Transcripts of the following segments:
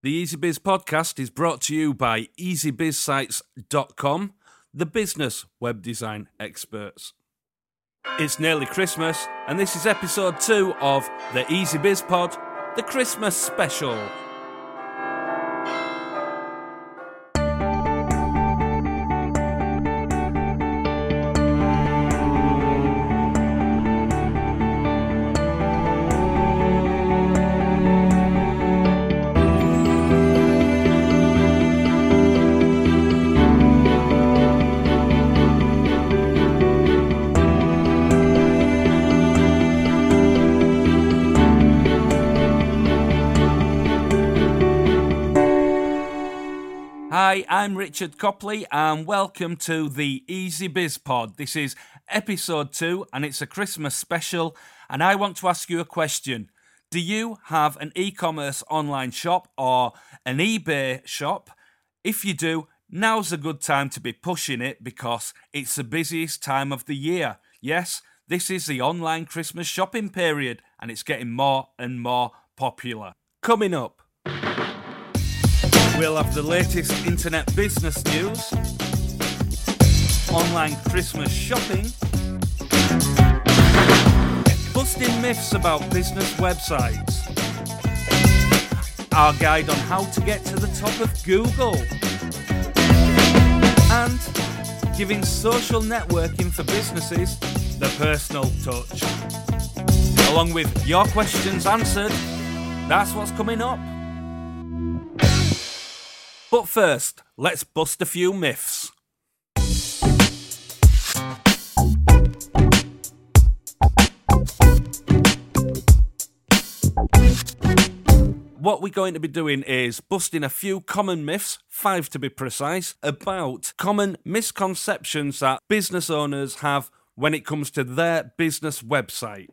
The EasyBiz podcast is brought to you by EasyBizSites.com, the business web design experts. It's nearly Christmas, and this is episode 2 of the EasyBiz Pod, the Christmas special. Hi, I'm Richard Copley and welcome to the EasyBiz Pod. This is episode 2 and it's a Christmas special, and I want to ask you a question. Do you have an e-commerce online shop or an eBay shop? If you do, now's a good time to be pushing it because it's the busiest time of the year. Yes, this is the online Christmas shopping period and it's getting more and more popular. Coming up, we'll have the latest internet business news, online Christmas shopping, busting myths about business websites, our guide on how to get to the top of Google, and giving social networking for businesses the personal touch. Along with your questions answered, that's what's coming up. But first, let's bust a few myths. What we're going to be doing is busting a few common myths, 5 to be precise, about common misconceptions that business owners have when it comes to their business website.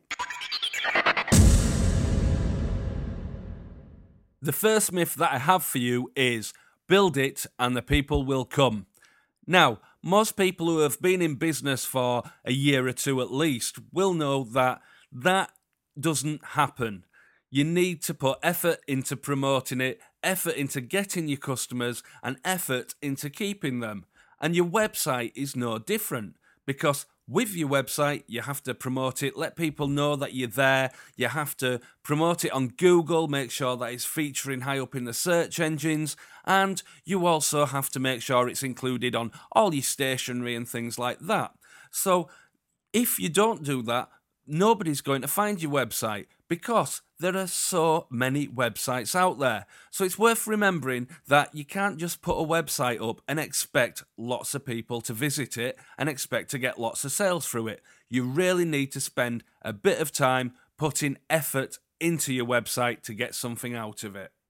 The first myth that I have for you is build it and the people will come. Now, most people who have been in business for a year or two at least will know that that doesn't happen. You need to put effort into promoting it, effort into getting your customers, and effort into keeping them. And your website is no different, because with your website, you have to promote it, let people know that you're there. You have to promote it on Google, make sure that it's featuring high up in the search engines, and you also have to make sure it's included on all your stationery and things like that. So if you don't do that, nobody's going to find your website because there are so many websites out there. So it's worth remembering that you can't just put a website up and expect lots of people to visit it and expect to get lots of sales through it. You really need to spend a bit of time putting effort into your website to get something out of it.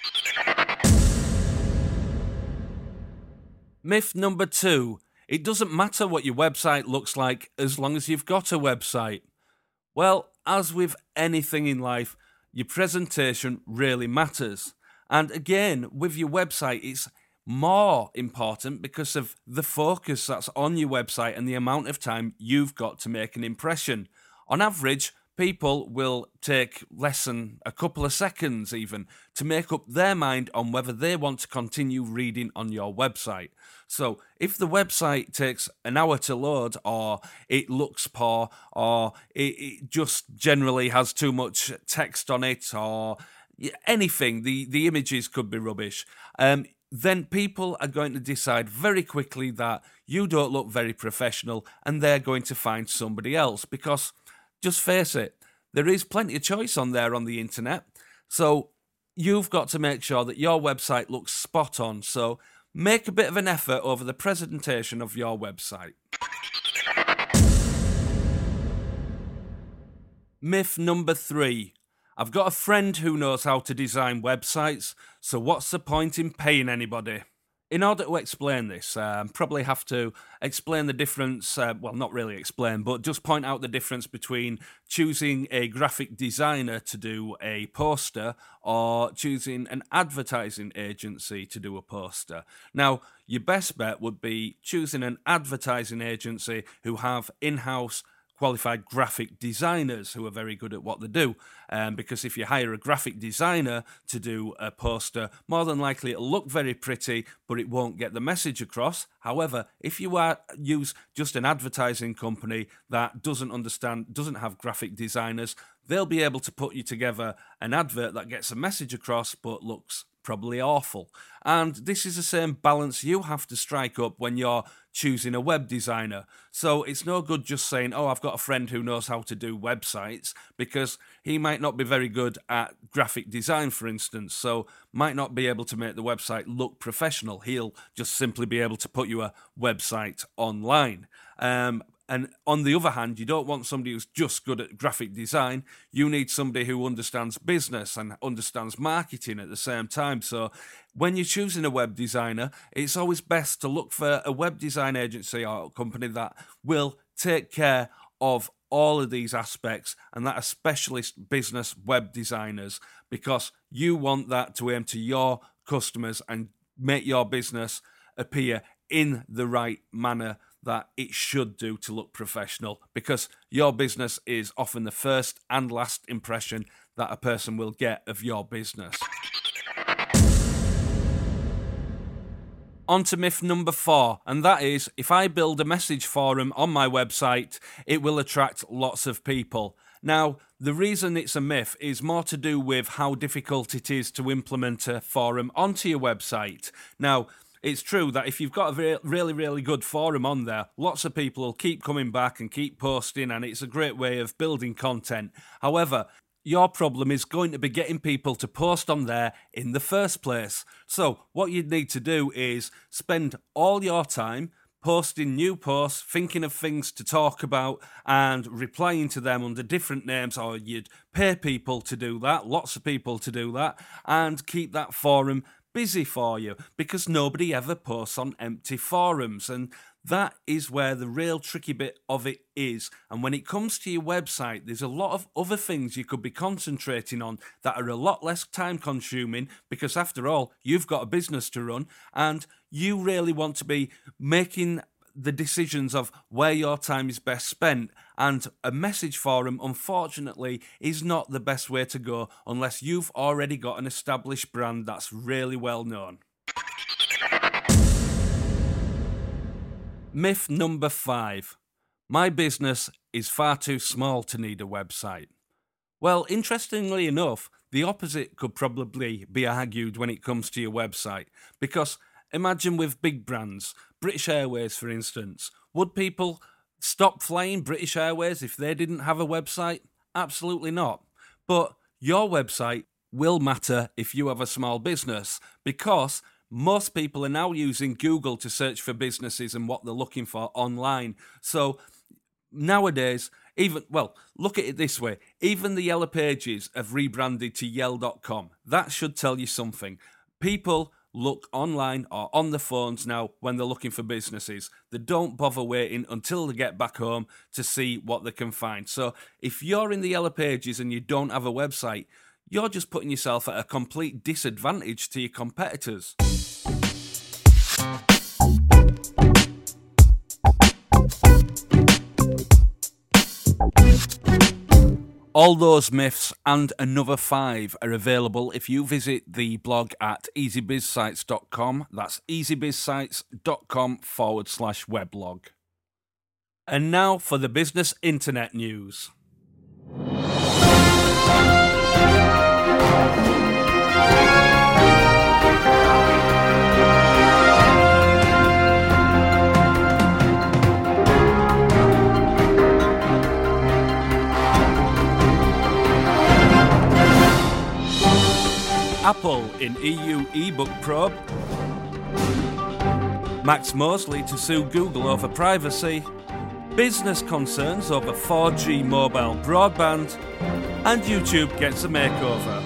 Myth number 2. It doesn't matter what your website looks like as long as you've got a website. Well, as with anything in life, your presentation really matters. And again, with your website, it's more important because of the focus that's on your website and the amount of time you've got to make an impression. On average, people will take less than a couple of seconds even to make up their mind on whether they want to continue reading on your website. So if the website takes an hour to load, or it looks poor, or it just generally has too much text on it, or anything, the images could be rubbish, then people are going to decide very quickly that you don't look very professional and they're going to find somebody else because, just face it, there is plenty of choice on there on the internet. So you've got to make sure that your website looks spot on. So make a bit of an effort over the presentation of your website. Myth number 3. I've got a friend who knows how to design websites, so what's the point in paying anybody? In order to explain this, probably have to explain the difference, well, not really explain, but just point out the difference between choosing a graphic designer to do a poster or choosing an advertising agency to do a poster. Now, your best bet would be choosing an advertising agency who have in-house qualified graphic designers who are very good at what they do. Because if you hire a graphic designer to do a poster, more than likely it'll look very pretty, but it won't get the message across. However, if you use just an advertising company that doesn't have graphic designers, they'll be able to put you together an advert that gets a message across but looks probably awful. And this is the same balance you have to strike up when you're choosing a web designer. So it's no good just saying, oh, I've got a friend who knows how to do websites, because he might not be very good at graphic design, for instance, so might not be able to make the website look professional. He'll just simply be able to put you a website online. And on the other hand, you don't want somebody who's just good at graphic design. You need somebody who understands business and understands marketing at the same time. So when you're choosing a web designer, it's always best to look for a web design agency or company that will take care of all of these aspects, and that are specialist business web designers, because you want that to aim to your customers and make your business appear in the right manner that it should do to look professional, because your business is often the first and last impression that a person will get of your business. On to myth number 4, and that is, if I build a message forum on my website, it will attract lots of people. Now, the reason it's a myth is more to do with how difficult it is to implement a forum onto your website. Now, it's true that if you've got a really good forum on there, lots of people will keep coming back and keep posting, and it's a great way of building content. However, your problem is going to be getting people to post on there in the first place. So what you need to do is spend all your time posting new posts, thinking of things to talk about and replying to them under different names, or you'd pay people to do that, lots of people to do that, and keep that forum busy for you, because nobody ever posts on empty forums, and that is where the real tricky bit of it is. And when it comes to your website, there's a lot of other things you could be concentrating on that are a lot less time consuming, because after all, you've got a business to run and you really want to be making the decisions of where your time is best spent, and a message forum, unfortunately, is not the best way to go unless you've already got an established brand that's really well known. Myth number 5. My business is far too small to need a website. Well, interestingly enough, the opposite could probably be argued when it comes to your website, because imagine with big brands, British Airways for instance, would people stop flying British Airways if they didn't have a website? Absolutely not. But your website will matter if you have a small business, because most people are now using Google to search for businesses and what they're looking for online. So nowadays, look at it this way. Even the Yellow Pages have rebranded to Yell.com. That should tell you something. People look online or on the phones now when they're looking for businesses. They don't bother waiting until they get back home to see what they can find. So if you're in the Yellow Pages and you don't have a website, you're just putting yourself at a complete disadvantage to your competitors. All those myths and another 5 are available if you visit the blog at easybizsites.com. That's easybizsites.com/weblog. And now for the business internet news. Apple in EU ebook probe. Max Mosley to sue Google over privacy. Business concerns over 4G mobile broadband. And YouTube gets a makeover.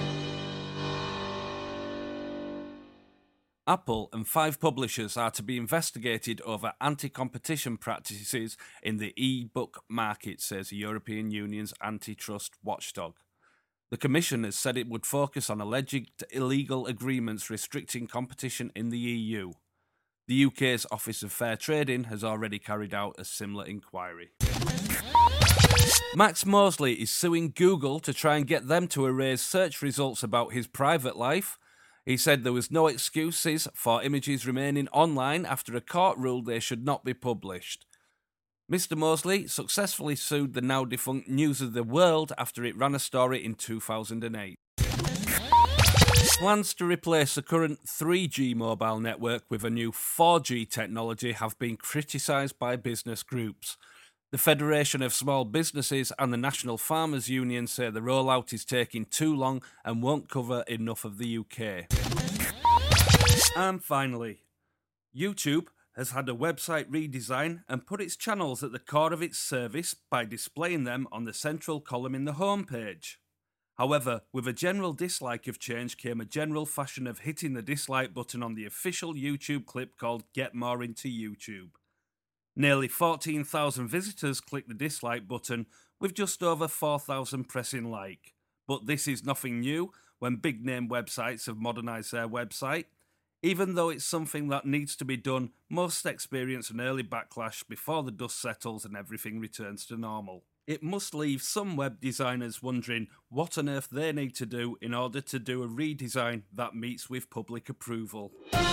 Apple and 5 publishers are to be investigated over anti-competition practices in the e-book market, says the European Union's antitrust watchdog. The Commission has said it would focus on alleged illegal agreements restricting competition in the EU. The UK's Office of Fair Trading has already carried out a similar inquiry. Max Mosley is suing Google to try and get them to erase search results about his private life. He said there was no excuses for images remaining online after a court ruled they should not be published. Mr. Mosley successfully sued the now defunct News of the World after it ran a story in 2008. Plans to replace the current 3G mobile network with a new 4G technology have been criticised by business groups. The Federation of Small Businesses and the National Farmers Union say the rollout is taking too long and won't cover enough of the UK. And finally, YouTube has had a website redesign and put its channels at the core of its service by displaying them on the central column in the homepage. However, with a general dislike of change came a general fashion of hitting the dislike button on the official YouTube clip called Get More Into YouTube. Nearly 14,000 visitors clicked the dislike button, with just over 4,000 pressing like. But this is nothing new when big-name websites have modernised their website. Even though it's something that needs to be done, most experience an early backlash before the dust settles and everything returns to normal. It must leave some web designers wondering what on earth they need to do in order to do a redesign that meets with public approval.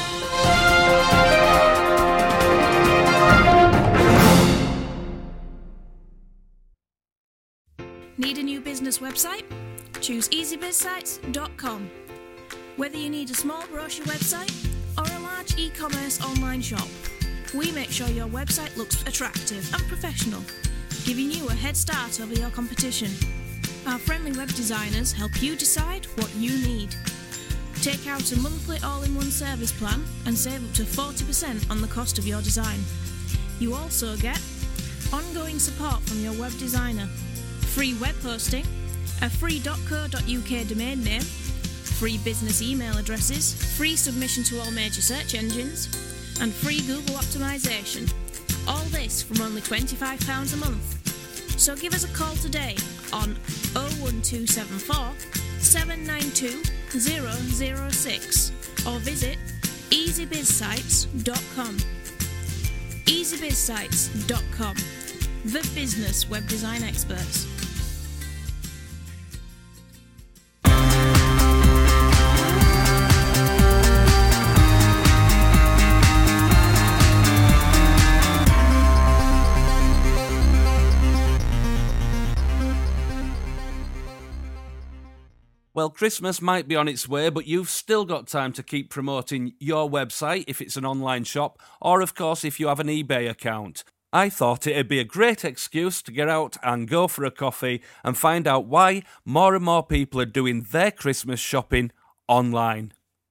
Need a new business website? Choose easybizsites.com. Whether you need a small brochure website or a large e-commerce online shop, we make sure your website looks attractive and professional, giving you a head start over your competition. Our friendly web designers help you decide what you need. Take out a monthly all-in-one service plan and save up to 40% on the cost of your design. You also get ongoing support from your web designer, free web hosting, a free .co.uk domain name, free business email addresses, free submission to all major search engines, and free Google optimization. All this from only £25 a month. So give us a call today on 01274 792 006 or visit easybizsites.com. easybizsites.com, the business web design experts. Well, Christmas might be on its way, but you've still got time to keep promoting your website if it's an online shop, or of course if you have an eBay account. I thought it'd be a great excuse to get out and go for a coffee and find out why more and more people are doing their Christmas shopping online.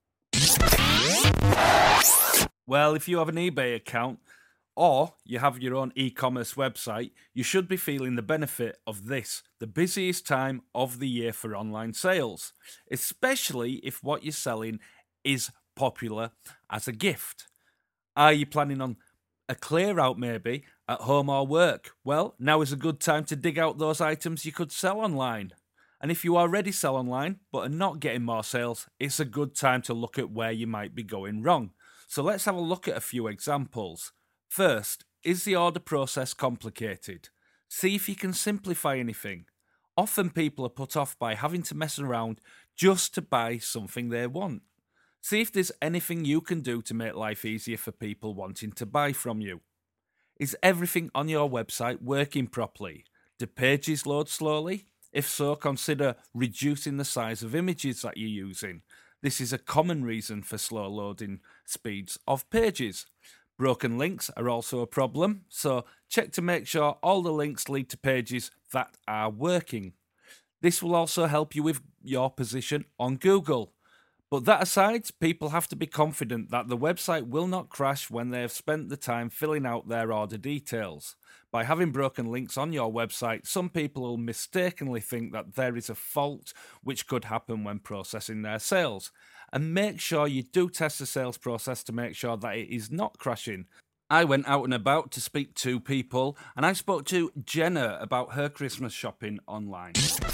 Well, if you have an eBay account, or you have your own e-commerce website, you should be feeling the benefit of this, the busiest time of the year for online sales, especially if what you're selling is popular as a gift. Are you planning on a clear out maybe at home or work? Well, now is a good time to dig out those items you could sell online. And if you already sell online but are not getting more sales, it's a good time to look at where you might be going wrong. So let's have a look at a few examples. First, is the order process complicated? See if you can simplify anything. Often people are put off by having to mess around just to buy something they want. See if there's anything you can do to make life easier for people wanting to buy from you. Is everything on your website working properly? Do pages load slowly? If so, consider reducing the size of images that you're using. This is a common reason for slow loading speeds of pages. Broken links are also a problem, so check to make sure all the links lead to pages that are working. This will also help you with your position on Google. But that aside, people have to be confident that the website will not crash when they have spent the time filling out their order details. By having broken links on your website, some people will mistakenly think that there is a fault which could happen when processing their sales. And make sure you do test the sales process to make sure that it is not crashing. I went out and about to speak to people, and I spoke to Jenna about her Christmas shopping online.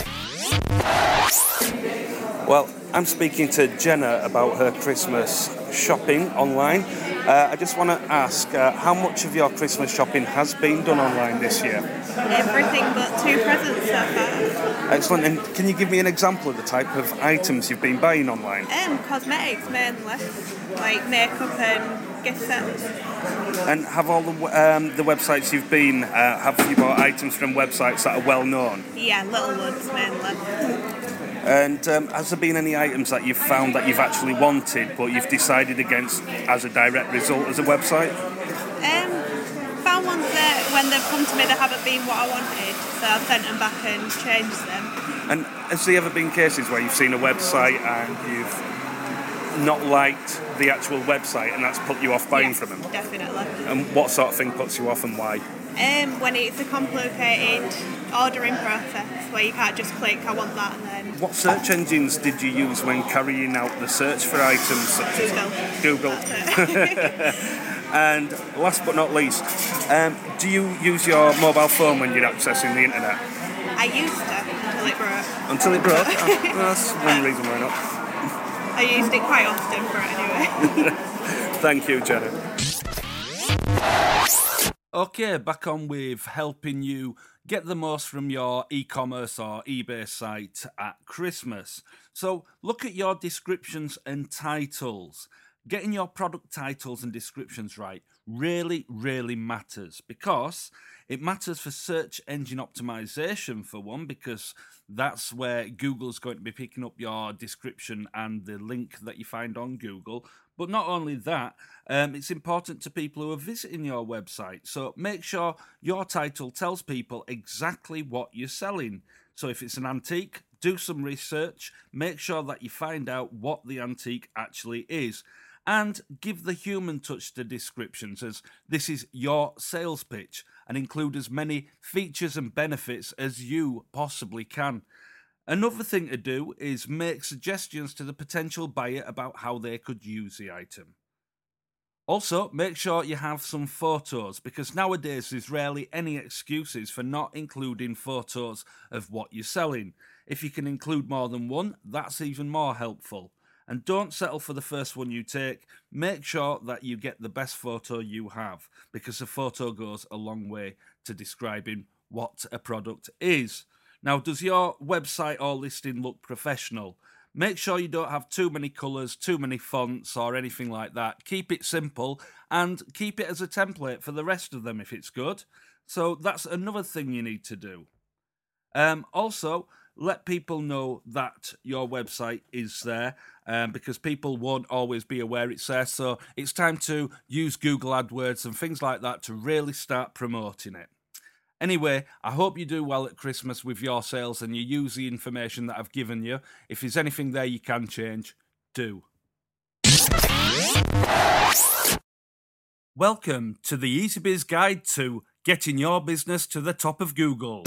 Well, I'm speaking to Jenna about her Christmas shopping online. I just want to ask, how much of your Christmas shopping has been done online this year? Everything but 2 presents so far. Excellent. And can you give me an example of the type of items you've been buying online? Cosmetics mainly, like makeup and gift sets. And have all the websites you've been, have you bought items from websites that are well known? Yeah, Little Woods mainly. And has there been any items that you've found that you've actually wanted but you've decided against as a direct result as a website? Found ones that when they've come to me they haven't been what I wanted, so I've sent them back and changed them. And has there ever been cases where you've seen a website and you've not liked the actual website and that's put you off buying from them? Definitely. And what sort of thing puts you off and why? When it's a complicated ordering process where you can't just click, I want that, and then... What search engines did you use when carrying out the search for items such as Google? And last but not least, do you use your mobile phone when you're accessing the internet? I used to, until it broke. Until it broke? Oh, well, that's one reason why not. I used it quite often for it anyway. Thank you, Jenna. Okay, back on with helping you get the most from your e-commerce or eBay site at Christmas. So look at your descriptions and titles. Getting your product titles and descriptions right really, really matters, because it matters for search engine optimization, for one, because that's where Google's going to be picking up your description and the link that you find on Google. But not only that, it's important to people who are visiting your website. So make sure your title tells people exactly what you're selling. So if it's an antique, do some research, make sure that you find out what the antique actually is. And give the human touch to descriptions, as this is your sales pitch, and include as many features and benefits as you possibly can. Another thing to do is make suggestions to the potential buyer about how they could use the item. Also, make sure you have some photos, because nowadays there's rarely any excuses for not including photos of what you're selling. If you can include more than one, that's even more helpful. And don't settle for the first one you take. Make sure that you get the best photo you have, because a photo goes a long way to describing what a product is. Now, does your website or listing look professional? Make sure you don't have too many colours, too many fonts or anything like that. Keep it simple and keep it as a template for the rest of them if it's good. So that's another thing you need to do. Also, let people know that your website is there, because people won't always be aware it's there. So it's time to use Google AdWords and things like that to really start promoting it. Anyway, I hope you do well at Christmas with your sales and you use the information that I've given you. If there's anything there you can change, do. Welcome to the EasyBiz Guide to getting your business to the top of Google.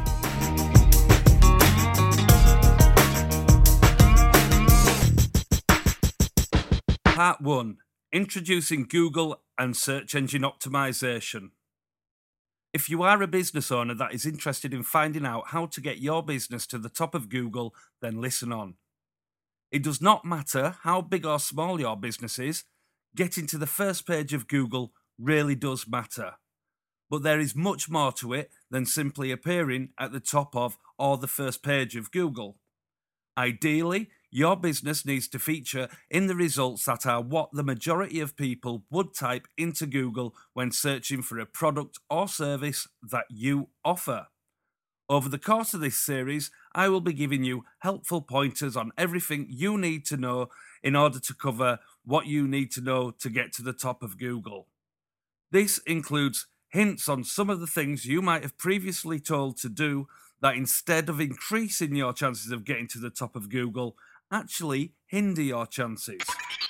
Part 1. Introducing Google and Search Engine Optimization. If you are a business owner that is interested in finding out how to get your business to the top of Google, then listen on. It does not matter how big or small your business is, getting to the first page of Google really does matter. But there is much more to it than simply appearing at the top of or the first page of Google. Ideally, your business needs to feature in the results that are what the majority of people would type into Google when searching for a product or service that you offer. Over the course of this series, I will be giving you helpful pointers on everything you need to know in order to cover what you need to know to get to the top of Google. This includes hints on some of the things you might have previously told to do that, instead of increasing your chances of getting to the top of Google, actually hinder your chances.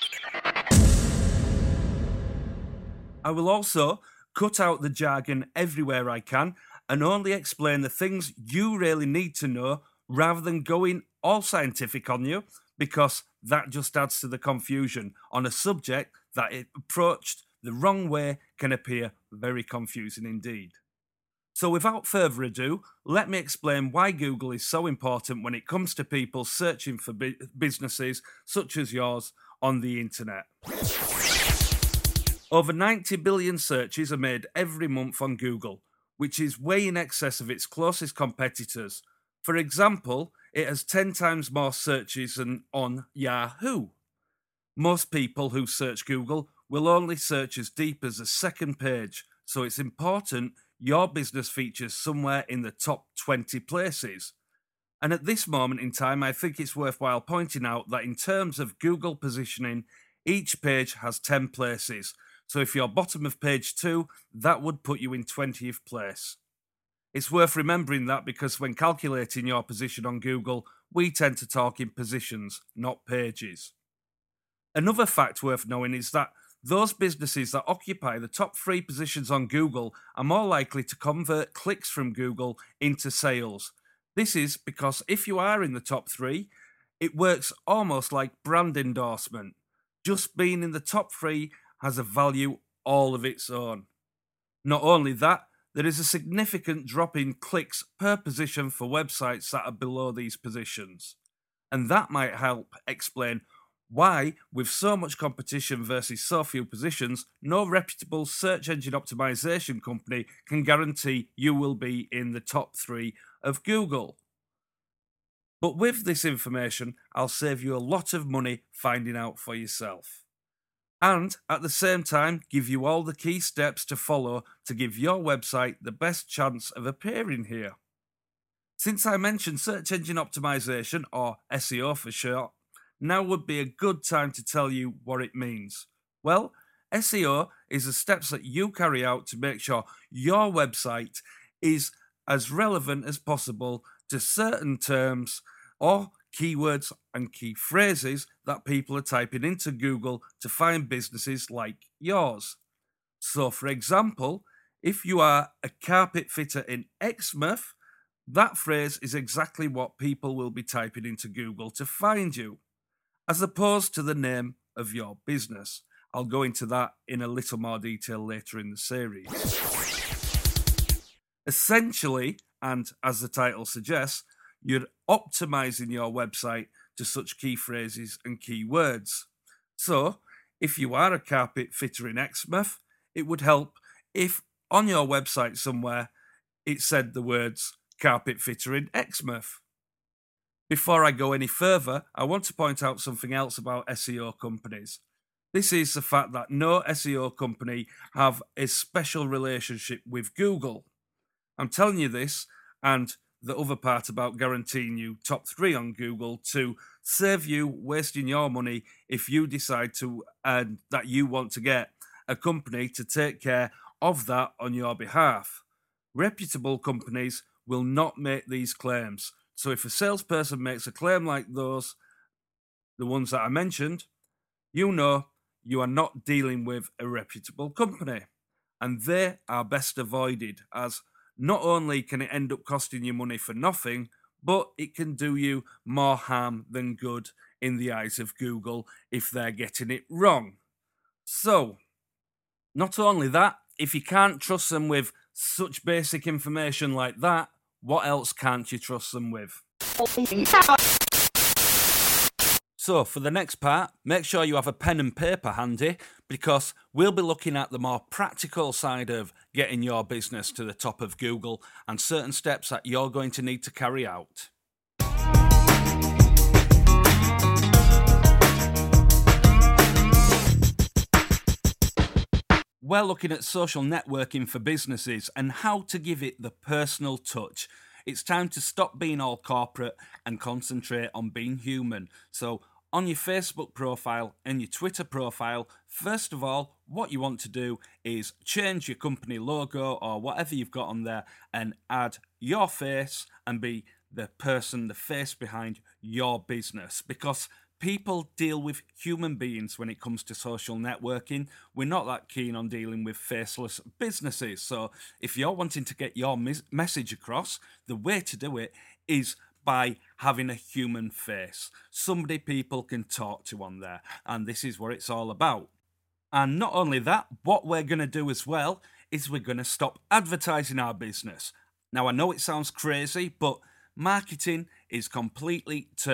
I will also cut out the jargon everywhere I can and only explain the things you really need to know, rather than going all scientific on you, because that just adds to the confusion on a subject that, if approached the wrong way, can appear very confusing indeed. So without further ado, let me explain why Google is so important when it comes to people searching for businesses such as yours on the internet. Over 90 billion searches are made every month on Google, which is way in excess of its closest competitors. For example, it has 10 times more searches than on Yahoo. Most people who search Google will only search as deep as the second page, so it's important your business features somewhere in the top 20 places. And at this moment in time, I think it's worthwhile pointing out that in terms of Google positioning, each page has 10 places. So if you're bottom of page 2, that would put you in 20th place. It's worth remembering that because when calculating your position on Google, we tend to talk in positions, not pages. Another fact worth knowing is that those businesses that occupy the top 3 positions on Google are more likely to convert clicks from Google into sales. This is because if you are in the top 3, it works almost like brand endorsement. Just being in the top 3 has a value all of its own. Not only that, there is a significant drop in clicks per position for websites that are below these positions. And that might help explain why, with so much competition versus so few positions, no reputable search engine optimization company can guarantee you will be in the top 3 of Google. But with this information, I'll save you a lot of money finding out for yourself. And at the same time, give you all the key steps to follow to give your website the best chance of appearing here. Since I mentioned search engine optimization, or SEO for short, now would be a good time to tell you what it means. Well, SEO is the steps that you carry out to make sure your website is as relevant as possible to certain terms or keywords and key phrases that people are typing into Google to find businesses like yours. So, for example, if you are a carpet fitter in Exmouth, that phrase is exactly what people will be typing into Google to find you, as opposed to the name of your business. I'll go into that in a little more detail later in the series. Essentially, and as the title suggests, you're optimizing your website to such key phrases and keywords. So, if you are a carpet fitter in Exmouth, it would help if on your website somewhere it said the words carpet fitter in Exmouth. Before I go any further, I want to point out something else about SEO companies. This is the fact that no SEO company have a special relationship with Google. I'm telling you this, and the other part about guaranteeing you top 3 on Google to save you wasting your money if you decide to that you want to get a company to take care of that on your behalf. Reputable companies will not make these claims. So if a salesperson makes a claim like those, the ones that I mentioned, you know you are not dealing with a reputable company. And they are best avoided, as not only can it end up costing you money for nothing, but it can do you more harm than good in the eyes of Google if they're getting it wrong. So, not only that, if you can't trust them with such basic information like that, what else can't you trust them with? So for the next part, make sure you have a pen and paper handy, because we'll be looking at the more practical side of getting your business to the top of Google and certain steps that you're going to need to carry out. We're looking at social networking for businesses and how to give it the personal touch. It's time to stop being all corporate and concentrate on being human. So on your Facebook profile and your Twitter profile, first of all, what you want to do is change your company logo or whatever you've got on there and add your face and be the person, the face behind your business, because people deal with human beings when it comes to social networking. We're not that keen on dealing with faceless businesses. So if you're wanting to get your message across, the way to do it is by having a human face. Somebody people can talk to on there. And this is what it's all about. And not only that, what we're going to do as well is we're going to stop advertising our business. Now, I know it sounds crazy, but marketing is completely turned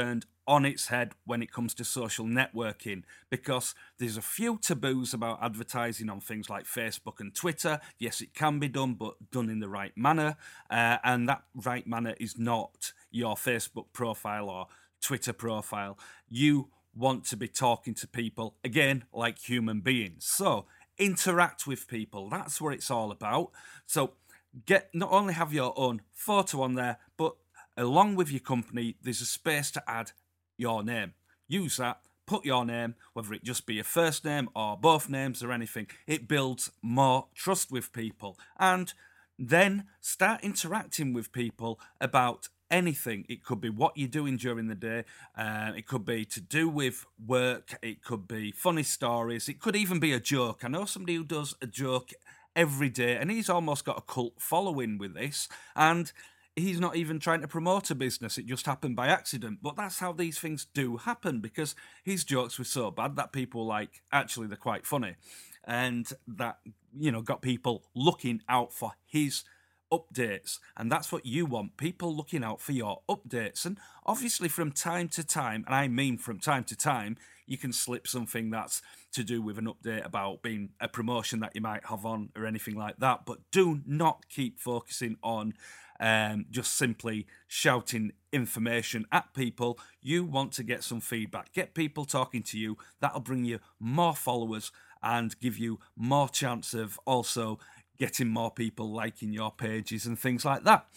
on its head when it comes to social networking, because there's a few taboos about advertising on things like Facebook and Twitter. Yes, it can be done, but done in the right manner. And that right manner is not your Facebook profile or Twitter profile. You want to be talking to people, again, like human beings. So interact with people. That's what it's all about. So not only have your own photo on there, but along with your company, there's a space to add your name. Use that, put your name, whether it just be your first name or both names or anything. It builds more trust with people. And then start interacting with people about anything. It could be what you're doing during the day. It could be to do with work. It could be funny stories. It could even be a joke. I know somebody who does a joke every day, and he's almost got a cult following with this. And he's not even trying to promote a business. It just happened by accident. But that's how these things do happen, because his jokes were so bad that people actually, they're quite funny. And that, got people looking out for his updates. And that's what you want, people looking out for your updates. And obviously from time to time, and I mean from time to time, you can slip something that's to do with an update about being a promotion that you might have on or anything like that. But do not keep focusing on just simply shouting information at people. You want to get some feedback, get people talking to you. That'll bring you more followers and give you more chance of also getting more people liking your pages and things like that.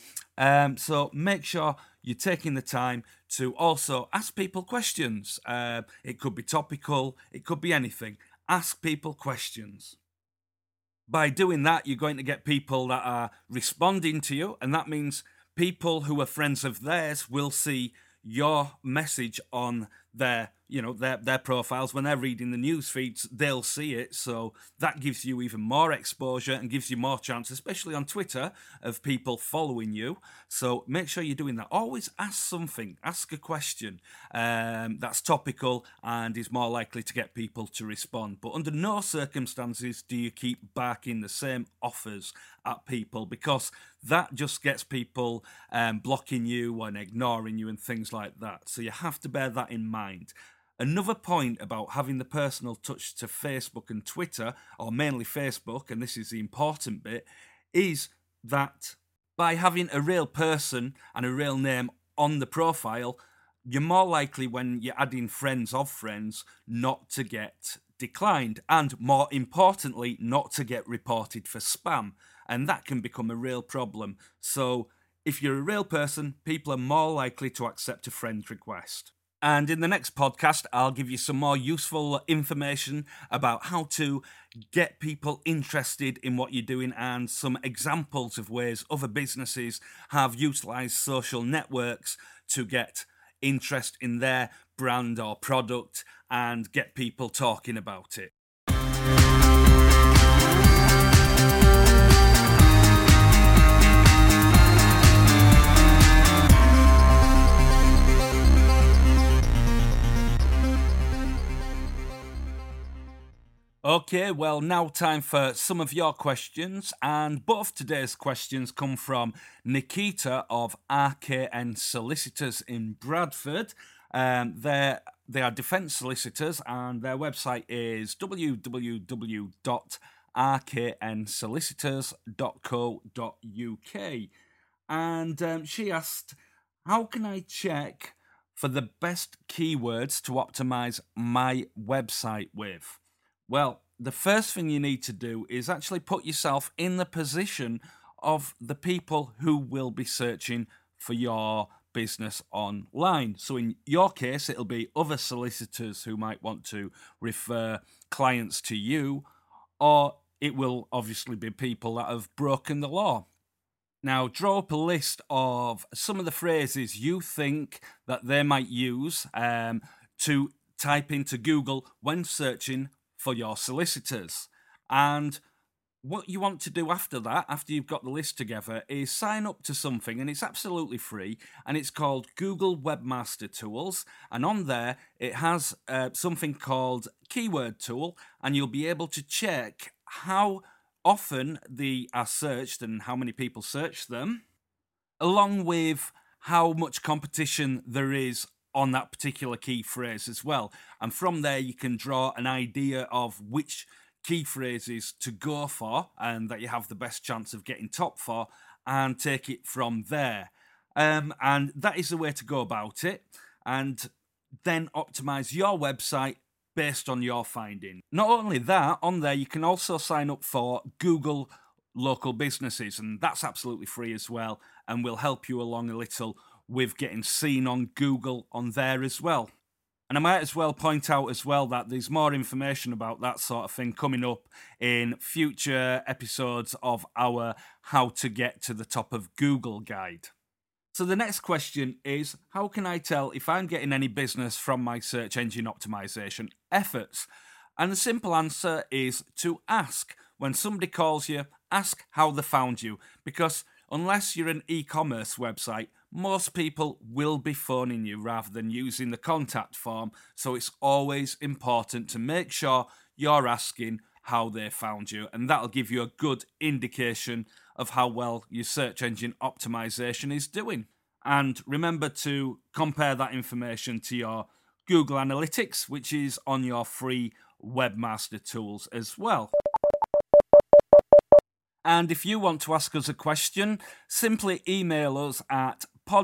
So make sure you're taking the time to also ask people questions. It could be topical, it could be anything. Ask people questions. By doing that, you're going to get people that are responding to you, and that means people who are friends of theirs will see your message on their profiles. When they're reading the news feeds, they'll see it. So that gives you even more exposure and gives you more chance, especially on Twitter, of people following you. So make sure you're doing that. Always ask something, ask a question that's topical and is more likely to get people to respond. But under no circumstances do you keep barking the same offers at people, because that just gets people blocking you and ignoring you and things like that. So you have to bear that in mind. Another point about having the personal touch to Facebook and Twitter, or mainly Facebook, and this is the important bit, is that by having a real person and a real name on the profile, you're more likely, when you're adding friends of friends, not to get declined, and more importantly, not to get reported for spam. And that can become a real problem. So if you're a real person, people are more likely to accept a friend request. And in the next podcast, I'll give you some more useful information about how to get people interested in what you're doing, and some examples of ways other businesses have utilised social networks to get interest in their brand or product and get people talking about it. Okay, well, now time for some of your questions, and both today's questions come from Nikita of RKN Solicitors in Bradford. They are defence solicitors, and their website is www.rknsolicitors.co.uk. And she asked, how can I check for the best keywords to optimise my website with? Well, the first thing you need to do is actually put yourself in the position of the people who will be searching for your business online. So in your case, it'll be other solicitors who might want to refer clients to you, or it will obviously be people that have broken the law. Now, draw up a list of some of the phrases you think that they might use to type into Google when searching for your solicitors. And what you want to do after that, after you've got the list together, is sign up to something, and it's absolutely free, and it's called Google Webmaster Tools. And on there, it has something called Keyword Tool, and you'll be able to check how often they are searched and how many people search them, along with how much competition there is on that particular key phrase as well. And from there, you can draw an idea of which key phrases to go for and that you have the best chance of getting top for, and take it from there. And that is the way to go about it. And then optimize your website based on your finding. Not only that, on there you can also sign up for Google Local Businesses, and that's absolutely free as well, and will help you along a little with getting seen on Google on there as well. And I might as well point out as well that there's more information about that sort of thing coming up in future episodes of our How to Get to the Top of Google guide. So the next question is, how can I tell if I'm getting any business from my search engine optimization efforts? And the simple answer is to ask. When somebody calls you, ask how they found you, because unless you're an e-commerce website, most people will be phoning you rather than using the contact form, so it's always important to make sure you're asking how they found you, and that'll give you a good indication of how well your search engine optimization is doing. And remember to compare that information to your Google Analytics, which is on your free Webmaster Tools as well. And if you want to ask us a question, simply email us at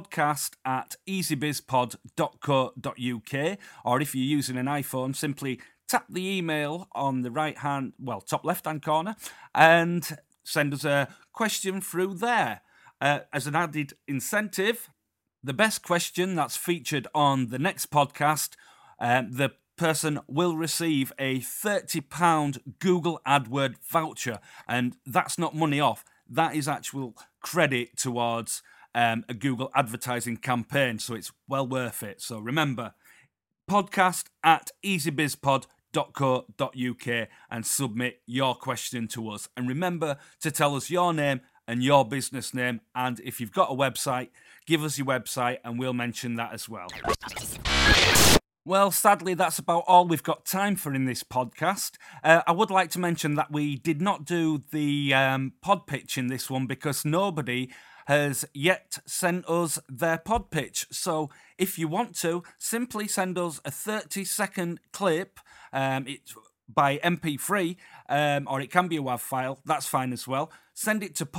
podcast@easybizpod.co.uk, or if you're using an iPhone, simply tap the email on the top left-hand corner and send us a question through there. As an added incentive, the best question that's featured on the next podcast, the person will receive a £30 Google AdWord voucher, and that's not money off, that is actual credit towards a Google advertising campaign, so it's well worth it. So remember, podcast@easybizpod.co.uk and submit your question to us. And remember to tell us your name and your business name, and if you've got a website, give us your website and we'll mention that as well. Well, sadly, that's about all we've got time for in this podcast. I would like to mention that we did not do the pod pitch in this one because nobody has yet sent us their pod pitch. So if you want to, simply send us a 30-second clip. It's by MP3, or it can be a WAV file. That's fine as well. Send it to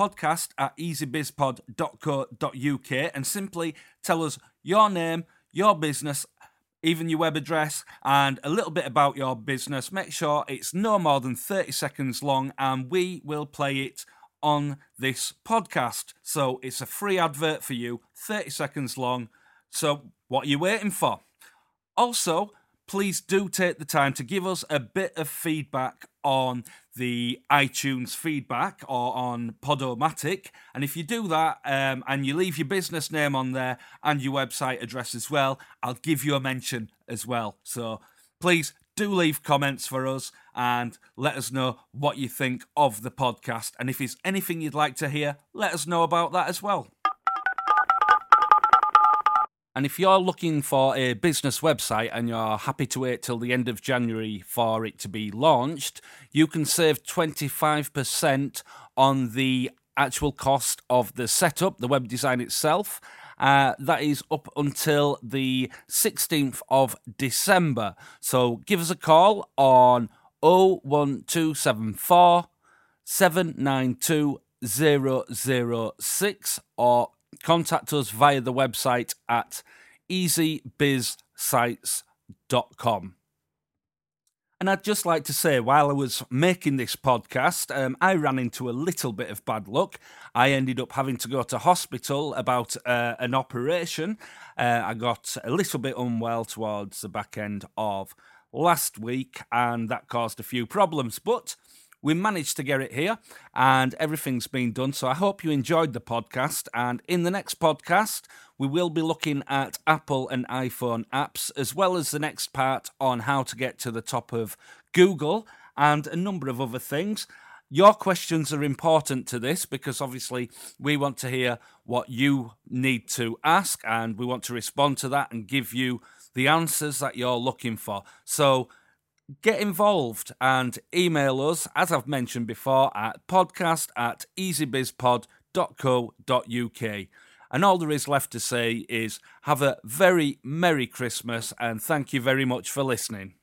podcast@easybizpod.co.uk and simply tell us your name, your business, even your web address, and a little bit about your business. Make sure it's no more than 30 seconds long, and we will play it on this podcast. So it's a free advert for you, 30 seconds long. So what are you waiting for? Also, please do take the time to give us a bit of feedback on the iTunes feedback or on Podomatic. And if you do that and you leave your business name on there and your website address as well, I'll give you a mention as well. So please do leave comments for us and let us know what you think of the podcast. And if there's anything you'd like to hear, let us know about that as well. And if you're looking for a business website and you're happy to wait till the end of January for it to be launched, you can save 25% on the actual cost of the setup, the web design itself. That is up until the 16th of December. So give us a call on 01274 792 006 or contact us via the website at easybizsites.com. And I'd just like to say, while I was making this podcast, I ran into a little bit of bad luck. I ended up having to go to hospital about an operation. I got a little bit unwell towards the back end of last week, and that caused a few problems. But we managed to get it here, and everything's been done. So I hope you enjoyed the podcast. And in the next podcast, we will be looking at Apple and iPhone apps, as well as the next part on how to get to the top of Google and a number of other things. Your questions are important to this because obviously we want to hear what you need to ask, and we want to respond to that and give you the answers that you're looking for. So get involved and email us, as I've mentioned before, at podcast@easybizpod.co.uk. And all there is left to say is have a very Merry Christmas and thank you very much for listening.